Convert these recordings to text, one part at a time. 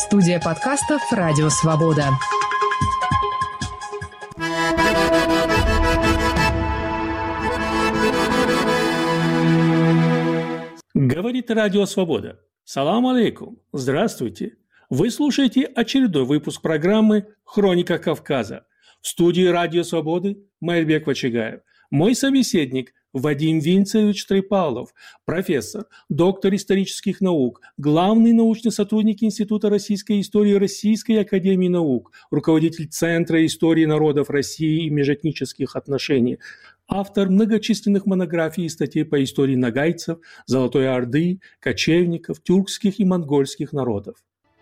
Студия подкастов «Радио Свобода». Говорит Радио Свобода. Салам алейкум. Здравствуйте. Вы слушаете очередной выпуск программы «Хроника Кавказа». В студии Радио Свободы Майрбек Вачигаев. Мой собеседник Вадим Винцевич Трипалов, профессор, доктор исторических наук, главный научный сотрудник Института российской истории Российской академии наук, руководитель Центра истории народов России и межэтнических отношений, автор многочисленных монографий и статей по истории нагайцев, Золотой Орды, кочевников, тюркских и монгольских народов.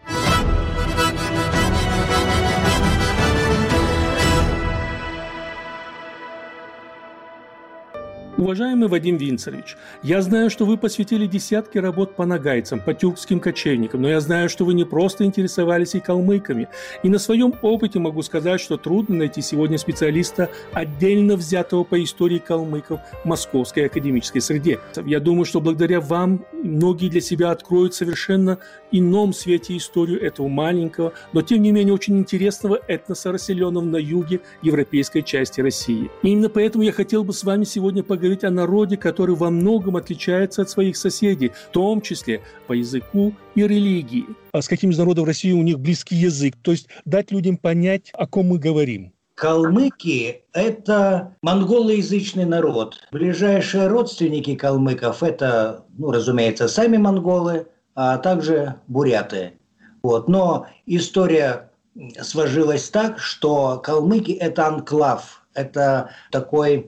Уважаемый Вадим Винцевич, я знаю, что вы посвятили десятки работ по нагайцам, по тюркским кочевникам, но я знаю, что вы не просто интересовались и калмыками. И на своем опыте могу сказать, что трудно найти сегодня специалиста, отдельно взятого по истории калмыков в московской академической среде. Я думаю, что благодаря вам многие для себя откроют в совершенно ином свете историю этого маленького, но тем не менее очень интересного этноса, расселенного на юге европейской части России. И именно поэтому я хотел бы с вами сегодня поговорить о народе, который во многом отличается от своих соседей, в том числе по языку и религии. А с каким из народов России у них близкий язык? То есть дать людям понять, о ком мы говорим. Калмыки – это монголоязычный народ. Ближайшие родственники калмыков – это, разумеется, сами монголы, а также буряты. Но история сложилась так, что калмыки – это анклав. Это такой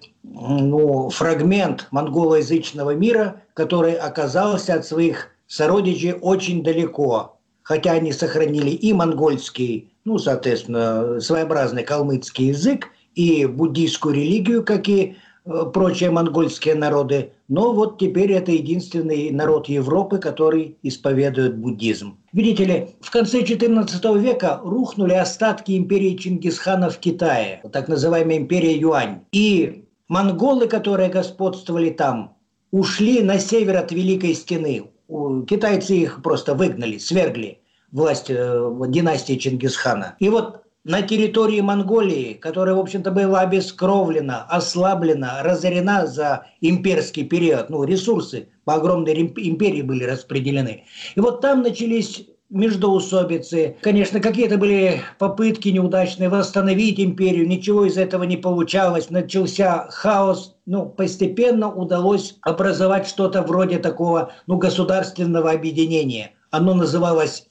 фрагмент монголоязычного мира, который оказался от своих сородичей очень далеко. Хотя они сохранили и монгольский, соответственно, своеобразный калмыцкий язык, и буддийскую религию, как и прочие монгольские народы. Но вот теперь это единственный народ Европы, который исповедует буддизм. Видите ли, в конце XIV века рухнули остатки империи Чингисхана в Китае, так называемая империя Юань. И монголы, которые господствовали там, ушли на север от Великой Стены. Китайцы их просто выгнали, свергли власть династии Чингисхана. И вот на территории Монголии, которая, в общем-то, была обескровлена, ослаблена, разорена за имперский период, ресурсы по огромной империи были распределены. И вот там начались междоусобицы. Конечно, какие-то были попытки неудачные восстановить империю, ничего из этого не получалось, начался хаос. Постепенно удалось образовать что-то вроде такого, государственного объединения. Оно называлось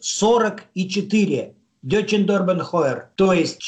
44. Дёчендорбенхойер, то есть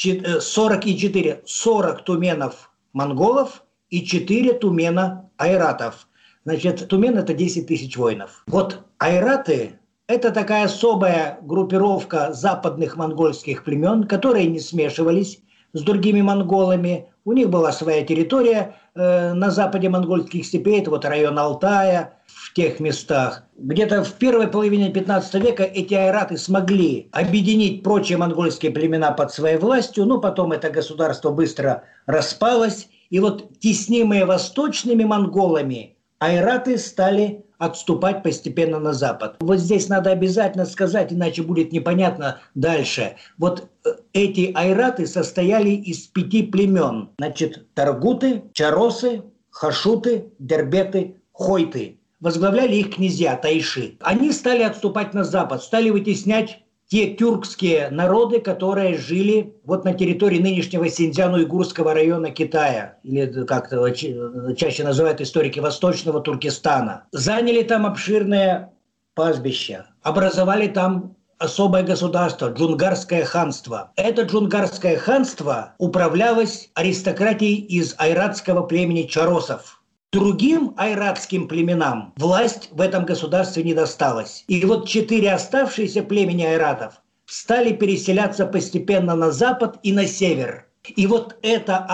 44, 40 туменов монголов и 4 тумена айратов. Значит, тумен – это 10 тысяч воинов. Вот айраты – это такая особая группировка западных монгольских племен, которые не смешивались с другими монголами. У них была своя территория на западе монгольских степей, это вот район Алтая, в тех местах. Где-то в первой половине 15 века эти айраты смогли объединить прочие монгольские племена под своей властью, но потом это государство быстро распалось. И вот теснимые восточными монголами айраты стали отступать постепенно на запад. Вот здесь надо обязательно сказать, иначе будет непонятно дальше. Вот эти айраты состояли из 5 племен. Значит, таргуты, чаросы, хашуты, дербеты, хойты. Возглавляли их князья, тайши. Они стали отступать на запад, стали вытеснять те тюркские народы, которые жили вот на территории нынешнего Синьцзян-Уйгурского района Китая, или как-то чаще называют историки Восточного Туркестана. Заняли там обширное пастбище, образовали там особое государство, Джунгарское ханство. Это Джунгарское ханство управлялось аристократией из айратского племени чаросов. Другим айратским племенам власть в этом государстве не досталась. И вот 4 оставшиеся племени айратов стали переселяться постепенно на запад и на север. И вот эта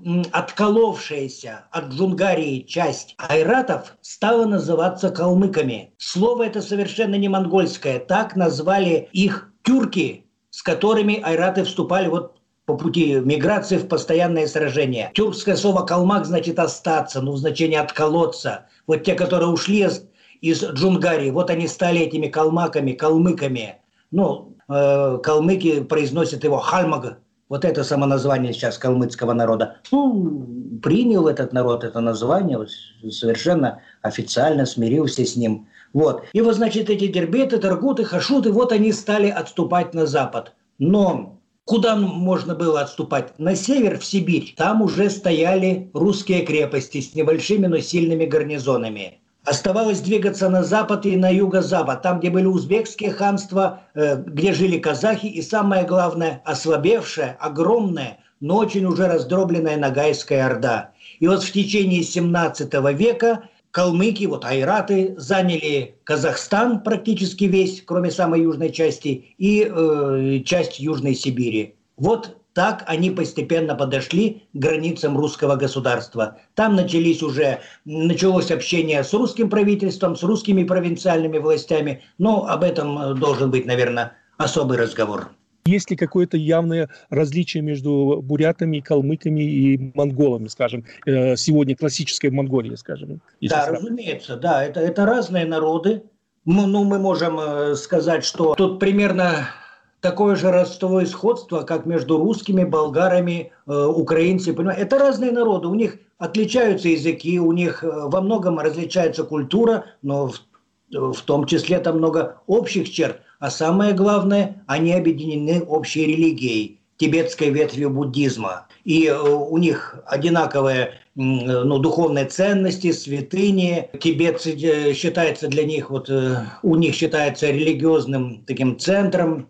отколовшаяся от Джунгарии часть айратов стала называться калмыками. Слово это совершенно не монгольское. Так назвали их тюрки, с которыми айраты вступали вот по пути миграции в постоянное сражение. Тюркское слово «калмак» значит «остаться», в значении «отколоться». Вот те, которые ушли из Джунгарии, вот они стали этими калмаками, калмыками. калмыки произносят его Хальмага. Вот это самоназвание сейчас калмыцкого народа. Принял этот народ это название, совершенно официально смирился с ним. Вот. И вот, значит, эти дербеты, таргуты, хашуты, вот они стали отступать на запад. Но куда можно было отступать? На север, в Сибирь. Там уже стояли русские крепости с небольшими, но сильными гарнизонами. Оставалось двигаться на запад и на юго-запад, там, где были узбекские ханства, где жили казахи, и самое главное, ослабевшая, огромная, но очень уже раздробленная Ногайская Орда. И вот в течение 17 века калмыки, айраты, заняли Казахстан практически весь, кроме самой южной части, и часть Южной Сибири. Вот так они постепенно подошли к границам русского государства. Там началось общение с русским правительством, с русскими провинциальными властями. Но об этом должен быть, наверное, особый разговор. Есть ли какое-то явное различие между бурятами, калмыками и монголами, скажем, сегодня классической Монголии, скажем? Да, разумеется, да, это разные народы. Мы можем сказать, что тут примерно такое же родство и сходство, как между русскими, болгарами, украинцами. Это разные народы, у них отличаются языки, у них во многом различается культура, но в том числе там много общих черт. А самое главное, они объединены общей религией, тибетской ветвью буддизма. И у них одинаковые духовные ценности, святыни. Тибет считается для них, у них считается религиозным таким центром.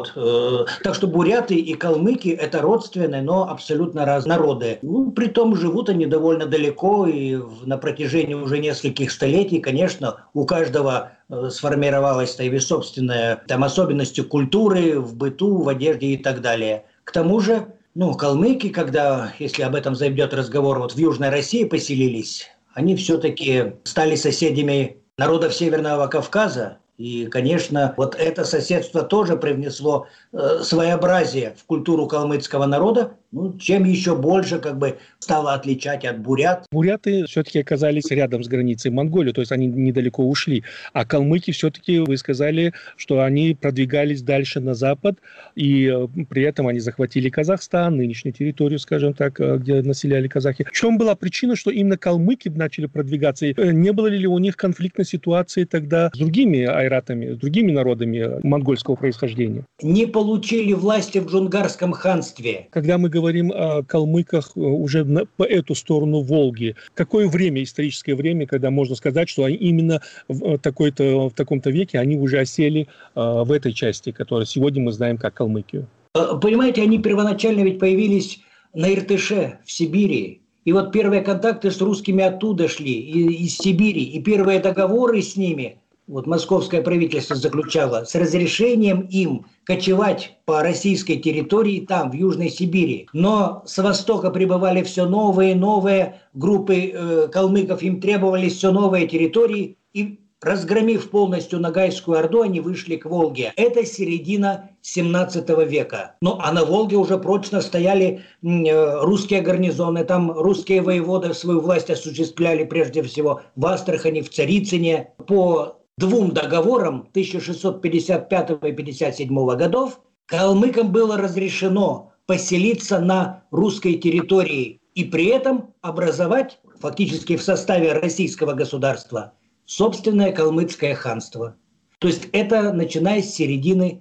Так что буряты и калмыки – это родственные, но абсолютно разные народы. Притом живут они довольно далеко, и на протяжении уже нескольких столетий, конечно, у каждого сформировалась собственная особенности культуры, в быту, в одежде и так далее. К тому же, калмыки, если об этом зайдет разговор, в Южной России поселились, они все-таки стали соседями народов Северного Кавказа. И, конечно, это соседство тоже привнесло своеобразие в культуру калмыцкого народа, чем еще больше стало отличать от бурят. Буряты все-таки оказались рядом с границей Монголии, то есть они недалеко ушли. А калмыки все-таки, вы сказали, что они продвигались дальше на запад, и при этом они захватили Казахстан, нынешнюю территорию, скажем так, где населяли казахи. В чем была причина, что именно калмыки начали продвигаться? Не было ли у них конфликтной ситуации тогда с другими айратами, с другими народами монгольского происхождения? Не получили власти в Джунгарском ханстве. Когда мы говорим о калмыках уже по эту сторону Волги, какое время, историческое время, когда можно сказать, что они именно в таком-то веке они уже осели в этой части, которую сегодня мы знаем как Калмыкию? Понимаете, они первоначально ведь появились на Иртыше, в Сибири. И первые контакты с русскими оттуда шли, из Сибири. И первые договоры с ними московское правительство заключало с разрешением им кочевать по российской территории там, в Южной Сибири. Но с востока прибывали все новые и новые группы калмыков, им требовались все новые территории. И разгромив полностью Ногайскую Орду, они вышли к Волге. Это середина 17 века. А на Волге уже прочно стояли русские гарнизоны. Там русские воеводы свою власть осуществляли прежде всего в Астрахани, в Царицыне. По двум договорам 1655 и 1657 годов калмыкам было разрешено поселиться на русской территории и при этом образовать фактически в составе российского государства собственное калмыцкое ханство. То есть это начиная с середины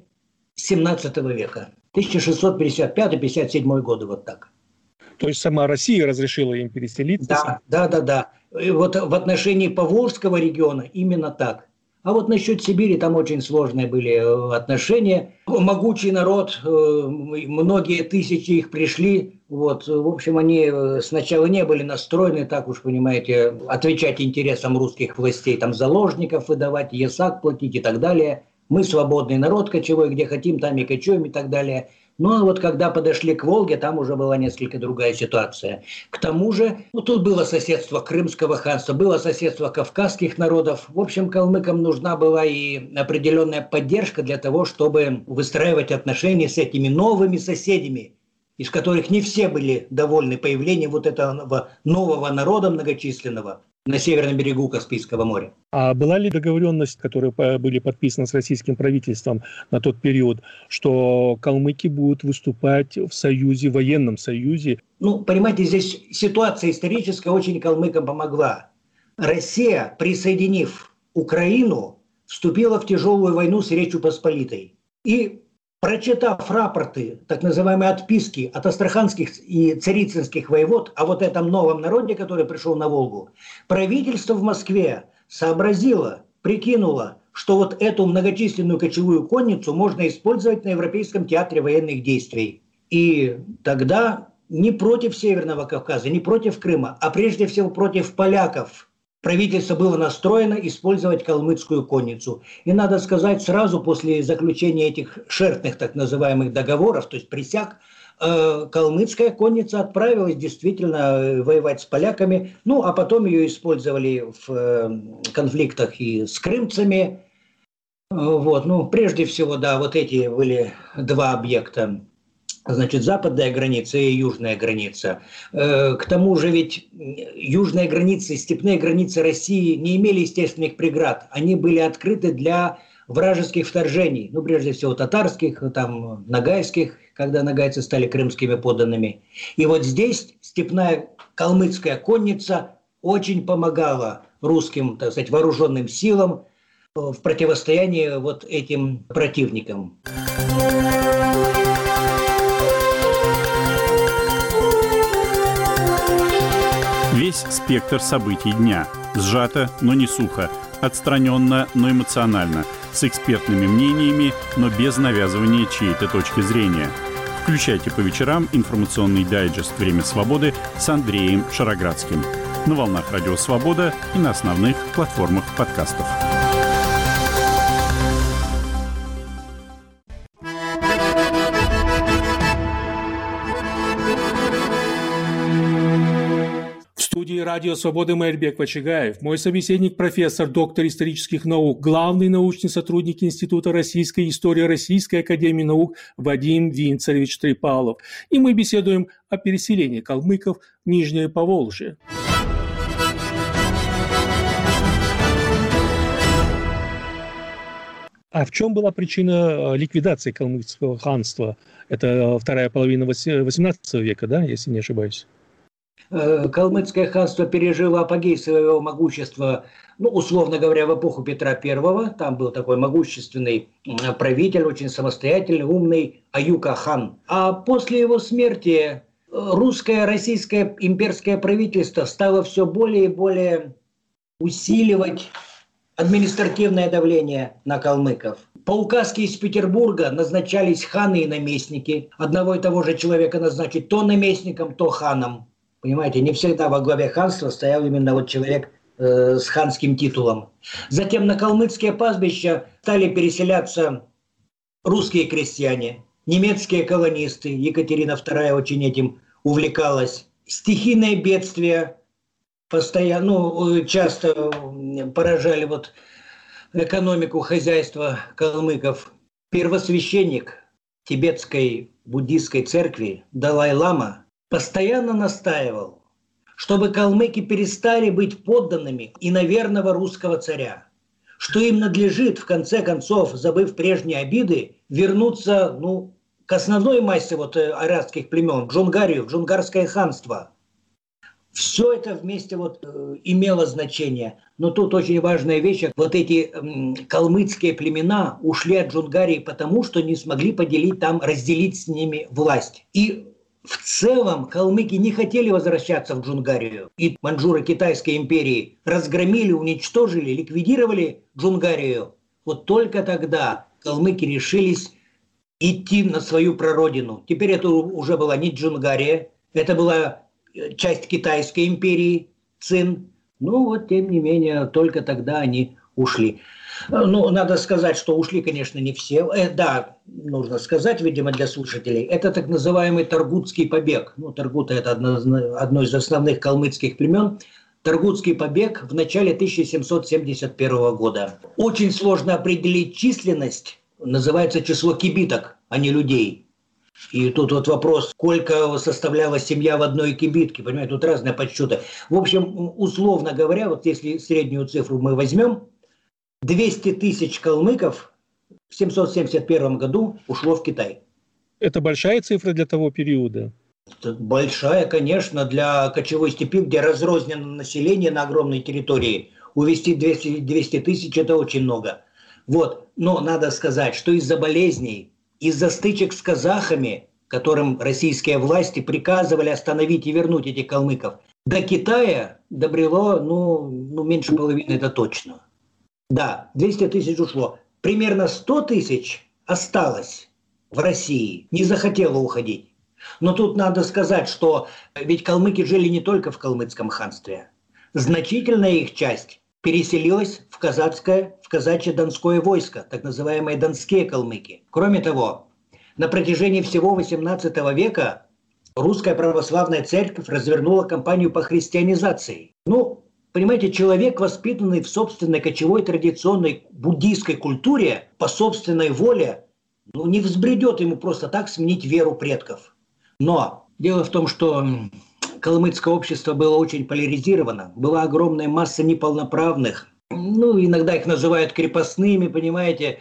17 века. 1655-57 годы, так. То есть сама Россия разрешила им переселиться? Да. И в отношении Поволжского региона именно так. А насчет Сибири там очень сложные были отношения. Могучий народ, многие тысячи их пришли. В общем, они сначала не были настроены, так уж понимаете, отвечать интересам русских властей, там заложников выдавать, ясак платить и так далее. Мы свободный народ кочевой, где хотим, там и кочуем и так далее. Когда подошли к Волге, там уже была несколько другая ситуация. К тому же, тут было соседство Крымского ханства, было соседство кавказских народов. В общем, калмыкам нужна была и определенная поддержка для того, чтобы выстраивать отношения с этими новыми соседями, из которых не все были довольны появлением этого нового народа многочисленного. на северном берегу Каспийского моря. А была ли договоренность, которая были подписаны с российским правительством на тот период, что калмыки будут выступать в союзе, военном союзе? Понимаете, здесь ситуация историческая очень калмыкам помогла. Россия, присоединив Украину, вступила в тяжелую войну с Речью Посполитой. И, прочитав рапорты, так называемые отписки от астраханских и царицынских воевод о вот этом новом народе, который пришел на Волгу, правительство в Москве сообразило, прикинуло, что вот эту многочисленную кочевую конницу можно использовать на Европейском театре военных действий. И тогда не против Северного Кавказа, не против Крыма, а прежде всего против поляков правительство было настроено использовать калмыцкую конницу. И надо сказать, сразу после заключения этих шертных так называемых договоров, то есть присяг, калмыцкая конница отправилась действительно воевать с поляками, а потом ее использовали в конфликтах и с крымцами. Прежде всего, да, вот эти были два объекта. Значит, западная граница и южная граница. К тому же ведь южная граница и степные границы России не имели естественных преград. Они были открыты для вражеских вторжений. Прежде всего татарских, ногайских, когда ногайцы стали крымскими подданными. И вот здесь степная калмыцкая конница очень помогала русским, так сказать, вооруженным силам в противостоянии вот этим противникам. Весь спектр событий дня. Сжато, но не сухо. Отстраненно, но эмоционально. С экспертными мнениями, но без навязывания чьей-то точки зрения. Включайте по вечерам информационный дайджест «Время свободы» с Андреем Шароградским. На волнах Радио Свобода и на основных платформах подкастов. В студии «Радио Свободы» Майрбек Вачигаев, мой собеседник, профессор, доктор исторических наук, главный научный сотрудник Института российской истории Российской академии наук Вадим Винцаревич Трипалов. И мы беседуем о переселении калмыков в Нижнее Поволжье. А в чем была причина ликвидации калмыцкого ханства? Это вторая половина XVIII века, да, если не ошибаюсь? Калмыцкое ханство пережило апогей своего могущества, условно говоря, в эпоху Петра I. Там был такой могущественный правитель, очень самостоятельный, умный Аюка-хан. А после его смерти русское, российское имперское правительство стало все более и более усиливать административное давление на калмыков. По указке из Петербурга назначались ханы и наместники. Одного и того же человека назначить то наместником, то ханом. Понимаете, не всегда во главе ханства стоял именно человек с ханским титулом. Затем на калмыцкие пастбища стали переселяться русские крестьяне, немецкие колонисты. Екатерина II очень этим увлекалась. Стихийные бедствия постоянно, часто поражали экономику, хозяйства калмыков. Первосвященник тибетской буддийской церкви Далай-лама постоянно настаивал, чтобы калмыки перестали быть подданными иноверного русского царя, что им надлежит, в конце концов, забыв прежние обиды, вернуться к основной массе арабских племен, в Джунгарию, в Джунгарское ханство. Все это вместе имело значение. Но тут очень важная вещь. Эти калмыцкие племена ушли от Джунгарии потому, что не смогли разделить с ними власть. И в целом калмыки не хотели возвращаться в Джунгарию. И маньчжуры Китайской империи разгромили, уничтожили, ликвидировали Джунгарию. Только тогда калмыки решились идти на свою прародину. Теперь это уже была не Джунгария, это была часть Китайской империи, Цин. Тем не менее, только тогда они ушли. Надо сказать, что ушли, конечно, не все. Да, нужно сказать, видимо, для слушателей, это так называемый Таргутский побег. Таргуты – это одно из основных калмыцких племен. Таргутский побег в начале 1771 года. Очень сложно определить численность, называется число кибиток, а не людей. И тут вот вопрос, сколько составляла семья в одной кибитке, понимаете, тут разные подсчеты. В общем, условно говоря, вот если среднюю цифру мы возьмем, 200 тысяч калмыков в 771 году ушло в Китай. Это большая цифра для того периода? Это большая, конечно, для кочевой степи, где разрознено население на огромной территории. Увезти 200 тысяч – это очень много. Вот. Но надо сказать, что из-за болезней, из-за стычек с казахами, которым российские власти приказывали остановить и вернуть этих калмыков, до Китая добрело, меньше половины, это точно. Да, 200 тысяч ушло. Примерно 100 тысяч осталось в России, не захотело уходить. Но тут надо сказать, что ведь калмыки жили не только в калмыцком ханстве. Значительная их часть переселилась в казачье донское войско, так называемые донские калмыки. Кроме того, на протяжении всего XVIII века русская православная церковь развернула кампанию по христианизации. Понимаете, человек, воспитанный в собственной кочевой традиционной буддийской культуре, по собственной воле, не взбредет ему просто так сменить веру предков. Но дело в том, что калмыцкое общество было очень поляризировано, была огромная масса неполноправных, иногда их называют крепостными, понимаете,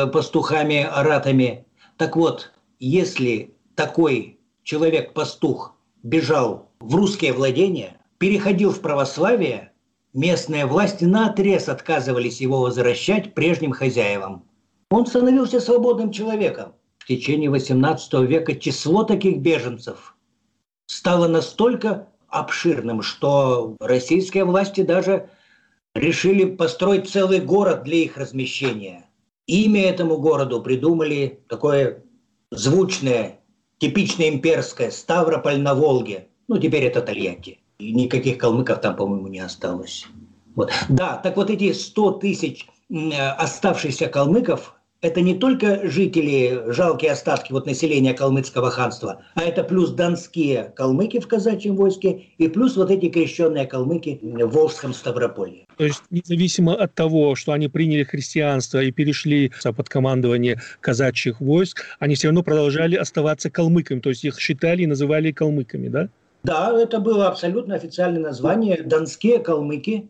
пастухами-аратами. Так вот, если такой человек-пастух бежал в русские владения, переходил в православие, местные власти наотрез отказывались его возвращать прежним хозяевам. Он становился свободным человеком. В течение XVIII века число таких беженцев стало настолько обширным, что российские власти даже решили построить целый город для их размещения. Имя этому городу придумали такое звучное, типично имперское – Ставрополь на Волге. Теперь это Тольятти. И никаких калмыков там, по-моему, не осталось. Вот. Да, так вот эти 100 тысяч оставшихся калмыков – это не только жители, жалкие остатки населения калмыцкого ханства, а это плюс донские калмыки в казачьем войске и плюс эти крещенные калмыки в Волжском Ставрополье. То есть независимо от того, что они приняли христианство и перешли под командование казачьих войск, они все равно продолжали оставаться калмыками, то есть их считали и называли калмыками, да? Да, это было абсолютно официальное название «Донские калмыки».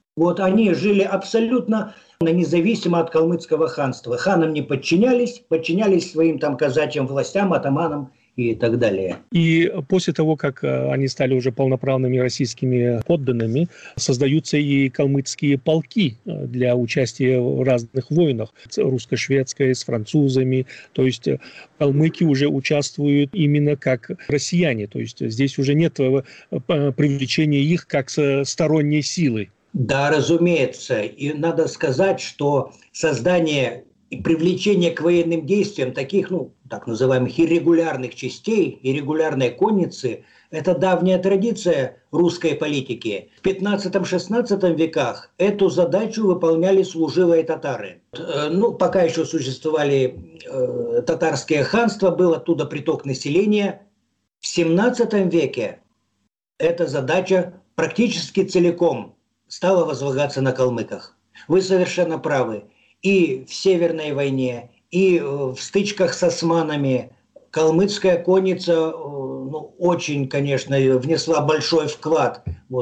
Они жили абсолютно независимо от калмыцкого ханства. Ханам не подчинялись своим казачьим властям, атаманам и так далее. И после того, как они стали уже полноправными российскими подданными, создаются и калмыцкие полки для участия в разных войнах. Русско-шведская, с французами. То есть калмыки уже участвуют именно как россияне. То есть здесь уже нет привлечения их как сторонней силы. Да, разумеется. И надо сказать, что создание и привлечение к военным действиям таких, так называемых иррегулярных частей, иррегулярной конницы, это давняя традиция русской политики. В 15-16 веках эту задачу выполняли служилые татары. Пока еще существовали татарские ханства, был оттуда приток населения. В 17 веке эта задача практически целиком стала возлагаться на калмыках. Вы совершенно правы. И в Северной войне, и в стычках с османами калмыцкая конница очень, конечно, внесла большой вклад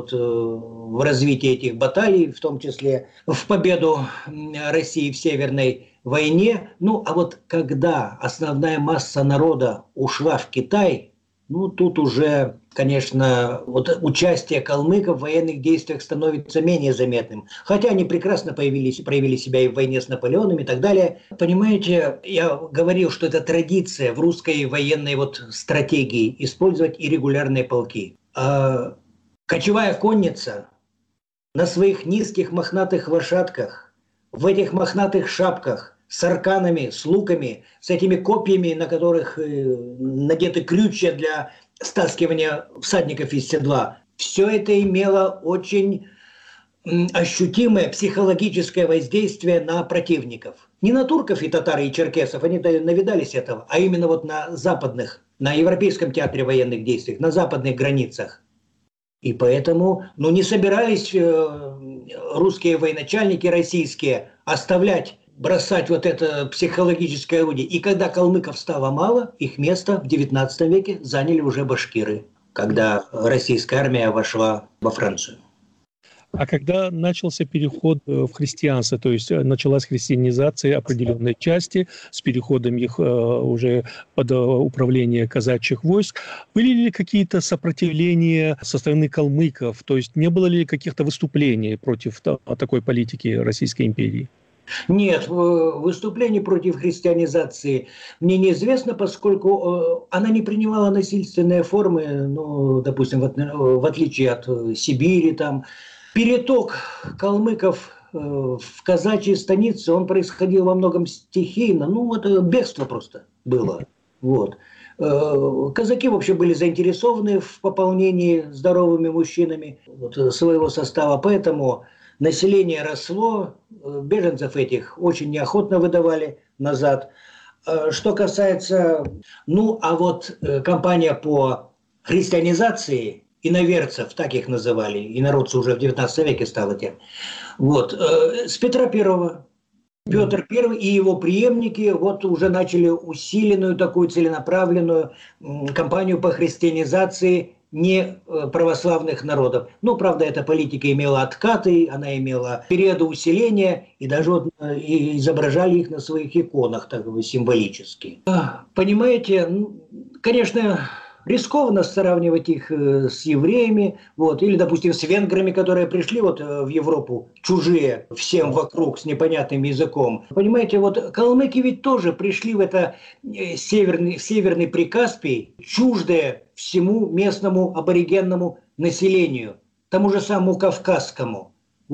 в развитие этих баталий, в том числе в победу России в Северной войне. Когда основная масса народа ушла в Китай, тут уже, конечно, участие калмыков в военных действиях становится менее заметным. Хотя они прекрасно проявили себя и в войне с Наполеоном и так далее. Понимаете, я говорил, что это традиция в русской военной стратегии использовать иррегулярные полки. А кочевая конница на своих низких мохнатых лошадках, в этих мохнатых шапках, с арканами, с луками, с этими копьями, на которых надеты крючья для стаскивания всадников из седла. Все это имело очень ощутимое психологическое воздействие на противников. Не на турков и татар и черкесов, они навидались этого, а именно на Европейском театре военных действий, на западных границах. И поэтому не собирались русские военачальники российские оставлять бросать вот это психологическое орудие. И когда калмыков стало мало, их место в XIX веке заняли уже башкиры, когда российская армия вошла во Францию. А когда начался переход в христианство, то есть началась христианизация определенной части с переходом их уже под управление казачьих войск, были ли какие-то сопротивления со стороны калмыков? То есть не было ли каких-то выступлений против такой политики Российской империи? Нет, выступлений против христианизации мне неизвестно, поскольку она не принимала насильственные формы, ну, допустим, в отличие от Сибири там. Переток калмыков в казачьи станицы, он происходил во многом стихийно, ну вот бегство просто было. Вот. Казаки вообще были заинтересованы в пополнении здоровыми мужчинами своего состава, поэтому население росло, беженцев этих очень неохотно выдавали назад. Что касается, кампания по христианизации иноверцев, так их называли, инородцы уже в XIX веке стало тем. С Петра I. Петр I и его преемники уже начали усиленную такую целенаправленную кампанию по христианизации неправославных народов. Правда, эта политика имела откаты, она имела периоды усиления, и даже изображали их на своих иконах так символически. Понимаете, конечно, рискованно сравнивать их с евреями, или, допустим, с венграми, которые пришли в Европу, чужие всем вокруг, с непонятным языком. Понимаете, калмыки ведь тоже пришли в это северный Прикаспий, чуждое всему местному аборигенному населению, тому же самому кавказскому.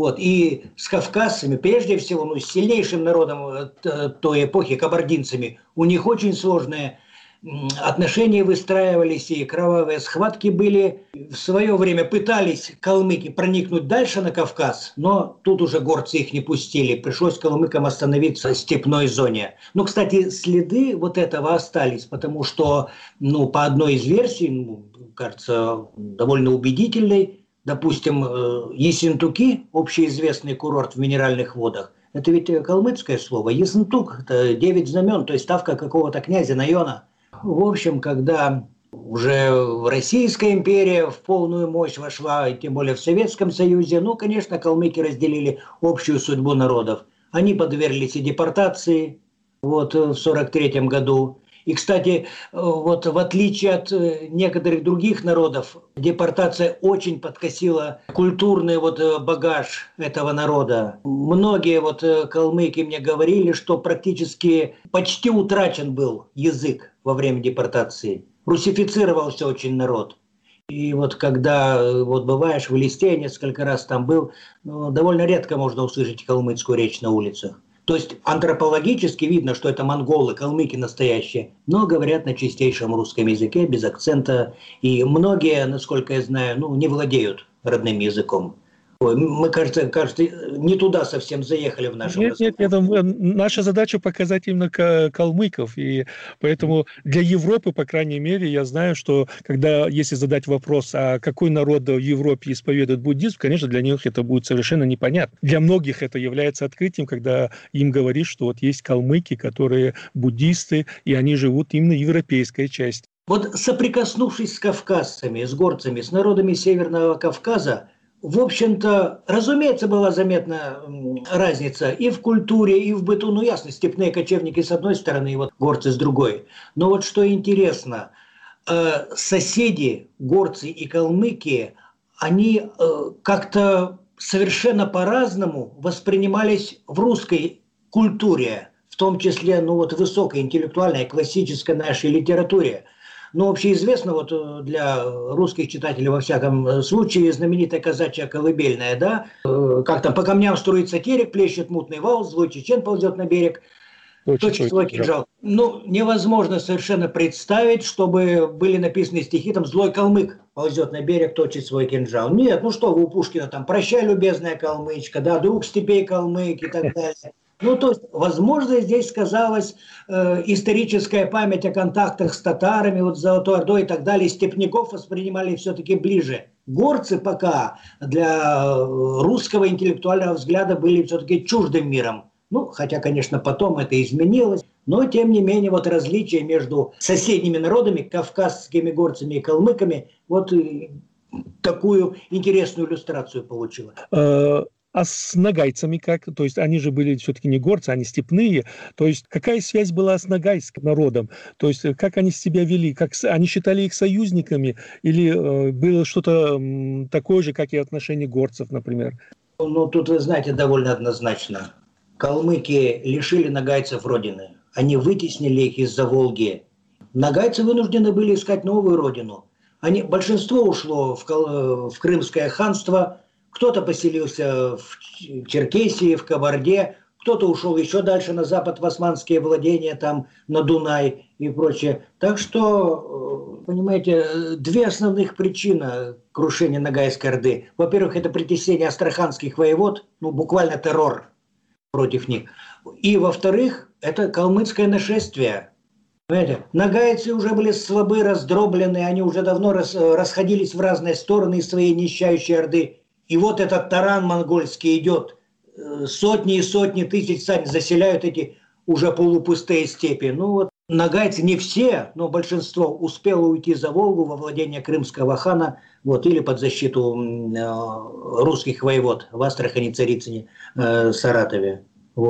И с кавказцами, прежде всего, с сильнейшим народом той эпохи, кабардинцами, у них очень сложное отношения выстраивались, и кровавые схватки были. В свое время пытались калмыки проникнуть дальше на Кавказ, но тут уже горцы их не пустили. Пришлось калмыкам остановиться в степной зоне. Кстати, следы этого остались, потому что, по одной из версий, кажется, довольно убедительной, допустим, Ессентуки, общеизвестный курорт в Минеральных водах, это ведь калмыцкое слово. Ессентук – это 9 знамен, то есть ставка какого-то князя Найона. В общем, когда уже Российская империя в полную мощь вошла, и тем более в Советском Союзе, конечно, калмыки разделили общую судьбу народов. Они подверглись и депортации в 1943 году. И, кстати, в отличие от некоторых других народов, депортация очень подкосила культурный багаж этого народа. Многие калмыки мне говорили, что практически почти утрачен был язык во время депортации. Русифицировался очень народ. И когда бываешь в Элисте, несколько раз там был, довольно редко можно услышать калмыцкую речь на улицах. То есть антропологически видно, что это монголы, калмыки настоящие, но говорят на чистейшем русском языке, без акцента. И многие, насколько я знаю, не владеют родным языком. Мы, кажется, не туда совсем заехали в нашем разговоре. Нет, наша задача показать именно калмыков, и поэтому для Европы, по крайней мере, я знаю, что если задать вопрос, а какой народ в Европе исповедует буддизм, конечно, для них это будет совершенно непонятно. Для многих это является открытием, когда им говоришь, что есть калмыки, которые буддисты, и они живут именно в европейской части. Соприкоснувшись с кавказцами, с горцами, с народами Северного Кавказа, в общем-то, разумеется, была заметна разница и в культуре, и в быту. Ясно, степные кочевники с одной стороны, и горцы с другой. Но что интересно, соседи, горцы и калмыки, они как-то совершенно по-разному воспринимались в русской культуре, в том числе, высокой интеллектуальной, классической нашей литературе. Общеизвестно для русских читателей, во всяком случае, знаменитая казачья колыбельная, да? Как там, по камням струится терек, плещет мутный вал, злой чечен ползет на берег, точит свой кинжал. Невозможно совершенно представить, чтобы были написаны стихи, там, злой калмык ползет на берег, точит свой кинжал. Нет, вы у Пушкина там, прощай, любезная калмычка, да, друг степей калмык и так далее. То есть, возможно, здесь сказалась историческая память о контактах с татарами, с Золотой Ордой и так далее. Степняков воспринимали все-таки ближе. Горцы пока для русского интеллектуального взгляда были все-таки чуждым миром. Ну, хотя, конечно, потом это изменилось. Но, тем не менее, вот различия между соседними народами, кавказскими горцами и калмыками, вот такую интересную иллюстрацию получила. А с нагайцами как? То есть они же были все-таки не горцы, они степные. То есть какая связь была с нагайским народом? То есть как они себя вели? Как они считали их союзниками? Или было что-то такое же, как и отношение горцев, например? Ну, тут, вы знаете, довольно однозначно. Калмыки лишили нагайцев родины. Они вытеснили их из-за Волги. Нагайцы вынуждены были искать новую родину. Большинство ушло в Крымское ханство, кто-то поселился в Черкесии, в Кабарде, кто-то ушел еще дальше на запад в османские владения, там на Дунай и прочее. Так что, понимаете, две основных причины крушения Ногайской Орды. Во-первых, это притеснение астраханских воевод, буквально террор против них. И, во-вторых, это калмыцкое нашествие. Понимаете, нагайцы уже были слабы, раздроблены, они уже давно расходились в разные стороны из своей нищающей Орды. И вот этот таран монгольский идет, сотни и сотни тысяч заселяют эти уже полупустые степи. Нагайцы не все, но большинство успело уйти за Волгу во владение крымского хана, или под защиту русских воевод в Астрахани, Царицыне, Саратове.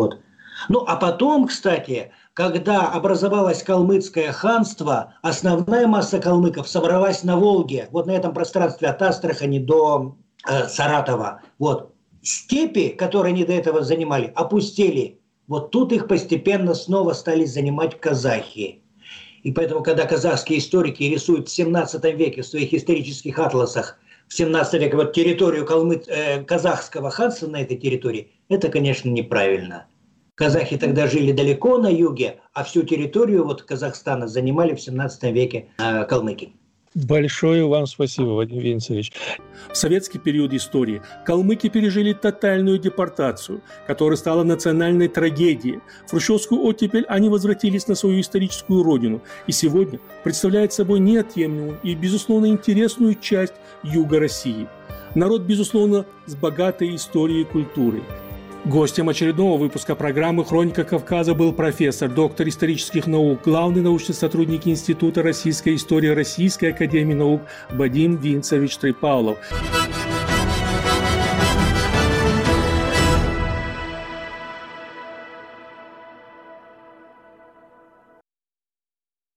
А потом, кстати, когда образовалось калмыцкое ханство, основная масса калмыков собралась на Волге, на этом пространстве от Астрахани до Саратова. Степи, которые они до этого занимали, опустели. Тут их постепенно снова стали занимать казахи. И поэтому, когда казахские историки рисуют в 17 веке в своих исторических атласах, в 17 веке территорию казахского ханства на этой территории, это, конечно, неправильно. Казахи тогда жили далеко на юге, а всю территорию Казахстана занимали в 17 веке калмыки. Большое вам спасибо, Вадим Винцевич. В советский период истории калмыки пережили тотальную депортацию, которая стала национальной трагедией. В хрущевскую оттепель они возвратились на свою историческую родину и сегодня представляют собой неотъемлемую и, безусловно, интересную часть юга России. Народ, безусловно, с богатой историей и культурой. Гостем очередного выпуска программы «Хроника Кавказа» был профессор, доктор исторических наук, главный научный сотрудник Института российской истории Российской академии наук Вадим Винцевич Трипалов.